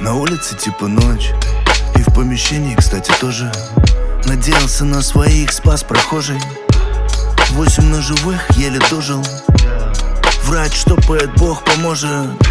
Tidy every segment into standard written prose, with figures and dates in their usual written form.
На улице типа ночь, и в помещении, кстати, тоже. Надеялся на своих, спас прохожий. 8 ножевых, еле дожил. Врач штопает, Бог поможет.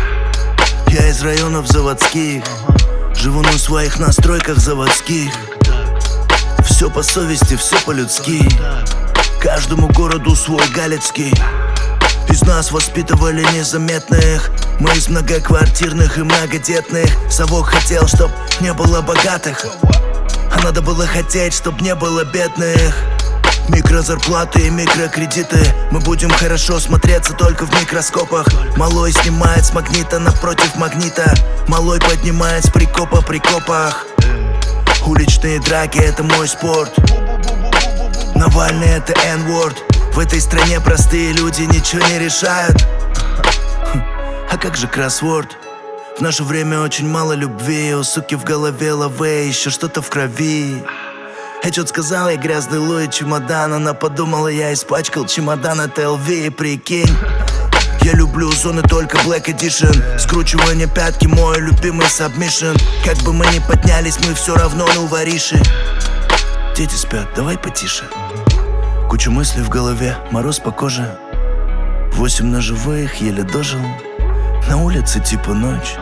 Я из районов заводских, живу на своих настройках заводских. Все по совести, все по-людски. Каждому городу свой галицкий. Из нас воспитывали незаметных. Мы из многоквартирных и многодетных. Совок хотел, чтоб не было богатых, а надо было хотеть, чтоб не было бедных. Микрозарплаты и микрокредиты. Мы будем хорошо смотреться только в микроскопах. Малой снимает с магнита напротив магнита. Малой поднимает с прикопа при копах. Уличные драки — это мой спорт. Навальный — это N-word. В этой стране простые люди ничего не решают. А как же кроссворд? В наше время очень мало любви. У суки в голове лаве, еще что-то в крови. Я что-то сказал, я грязный Луи чемодан. Она подумала, я испачкал чемодан от LV, прикинь. Я люблю зоны только Black Edition. Скручивание пятки — мой любимый сабмишн. Как бы мы ни поднялись, мы все равно на вориши. Дети спят, давай потише. Куча мыслей в голове, мороз по коже. 8 ножевых, еле дожил. На улице типа ночь.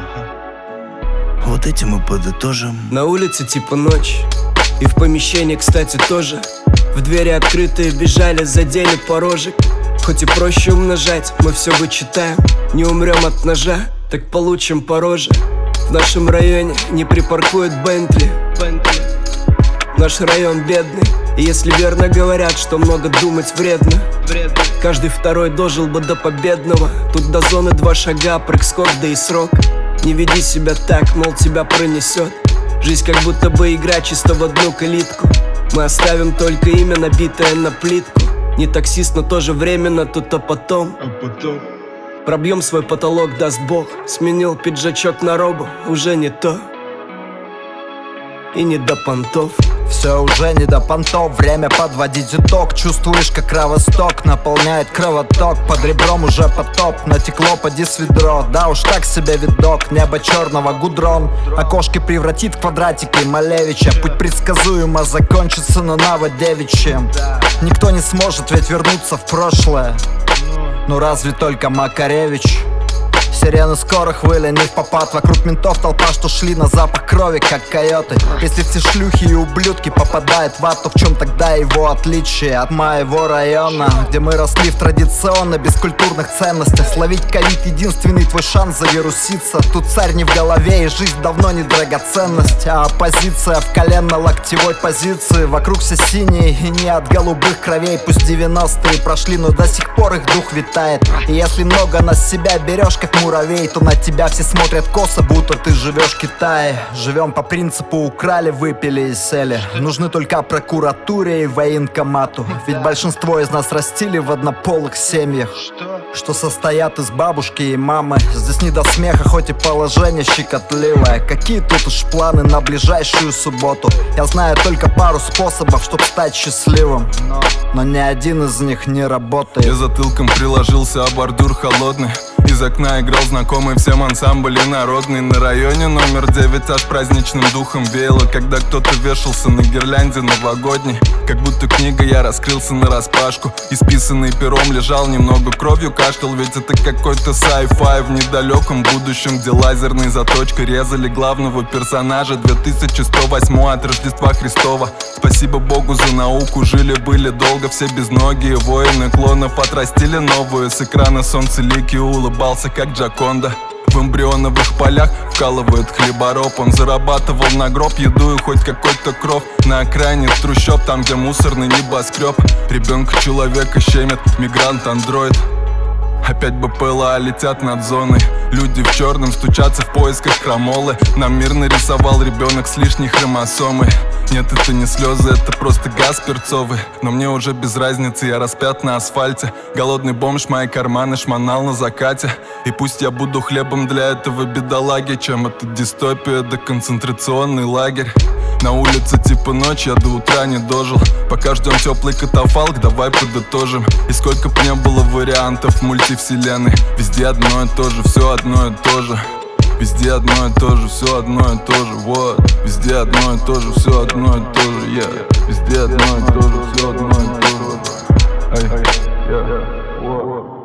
Вот этим мы подытожим. На улице типа ночь, и в помещении, кстати, тоже. В двери открытые бежали, задели порожек. Хоть и проще умножать, мы все вычитаем. Не умрем от ножа, так получим по роже. В нашем районе не припаркуют Бентли. Наш район бедный, и если верно говорят, что много думать вредно, каждый второй дожил бы до победного. Тут до зоны 2 шага, прыг-скок, да и срок. Не веди себя так, мол, тебя пронесет. Жизнь как будто бы игра чисто в одну калитку. Мы оставим только имя, набитое на плитку. Не таксист, но тоже временно, тут а потом. Пробьем свой потолок, даст Бог. Сменил пиджачок на робу, уже не то. И не до понтов. Все уже не до понтов, время подводить итог. Чувствуешь, как кровосток наполняет кровоток. Под ребром уже потоп, натекло, поди с ведро. Да уж так себе видок, небо черного гудрон. Окошки превратит в квадратики Малевича. Путь предсказуемо закончится, но на девичьем. Никто не сможет ведь вернуться в прошлое. Ну разве только Макаревич. Сирены скорых выли не в попад. Вокруг ментов толпа, что шли на запах крови, как койоты. Если все шлюхи и ублюдки попадают в ад, то в чем тогда его отличие от моего района, где мы росли в традиционно бескультурных ценностях? Словить ковид — единственный твой шанс завируситься. Тут царь не в голове, и жизнь давно не драгоценность, а оппозиция в коленно-локтевой позиции. Вокруг все синие и не от голубых кровей. Пусть 90-е прошли, но до сих пор их дух витает. И если много на себя берешь, как муравей, то на тебя все смотрят косо, будто ты живешь в Китае. Живем по принципу украли, выпили и сели. Нужны только прокуратуре и военкомату. Ведь большинство из нас растили в однополых семьях, что состоят из бабушки и мамы. Здесь не до смеха, хоть и положение щекотливое. Какие тут уж планы на ближайшую субботу? Я знаю только пару способов, чтоб стать счастливым, но ни один из них не работает. Я затылком приложился, а бордюр холодный. Из окна играл знакомый всем ансамбль народный. На районе номер 9 аж праздничным духом веяло, когда кто-то вешался на гирлянде новогодней. Как будто книга, я раскрылся нараспашку. Исписанный пером лежал, немного кровью кашлял. Ведь это какой-то sci-fi в недалеком будущем, где лазерной заточкой резали главного персонажа. 2108 от Рождества Христова. Спасибо Богу за науку, жили-были долго. Все безногие воины клонов отрастили новую. С экрана солнцелики улыбался, как Джаконда. В эмбрионовых полях вкалывает хлебороб. Он зарабатывал на гроб, еду и хоть какой-то кров. На окраине трущоб, там где мусорный небоскреб. Ребенка человека щемит, мигрант-андроид. Опять БПЛА летят над зоной. Люди в черном стучатся в поисках крамолы. Нам мир нарисовал ребенок с лишней хромосомой. Нет, это не слезы, это просто газ перцовый. Но мне уже без разницы, я распят на асфальте. Голодный бомж, мои карманы шмонал на закате. И пусть я буду хлебом для этого бедолаги, чем это дистопия да концентрационный лагерь. На улице типа ночь, я до утра не дожил. Пока ждем теплый катафалк, давай подытожим. И сколько б не было вариантов мультивселенной, везде одно и то же, все одно и то же. Везде одно и то же, все одно и то же, вот. Везде одно и то же, все одно и то же, yeah. Везде одно и то же, все одно и то же. Ай, yeah, вот.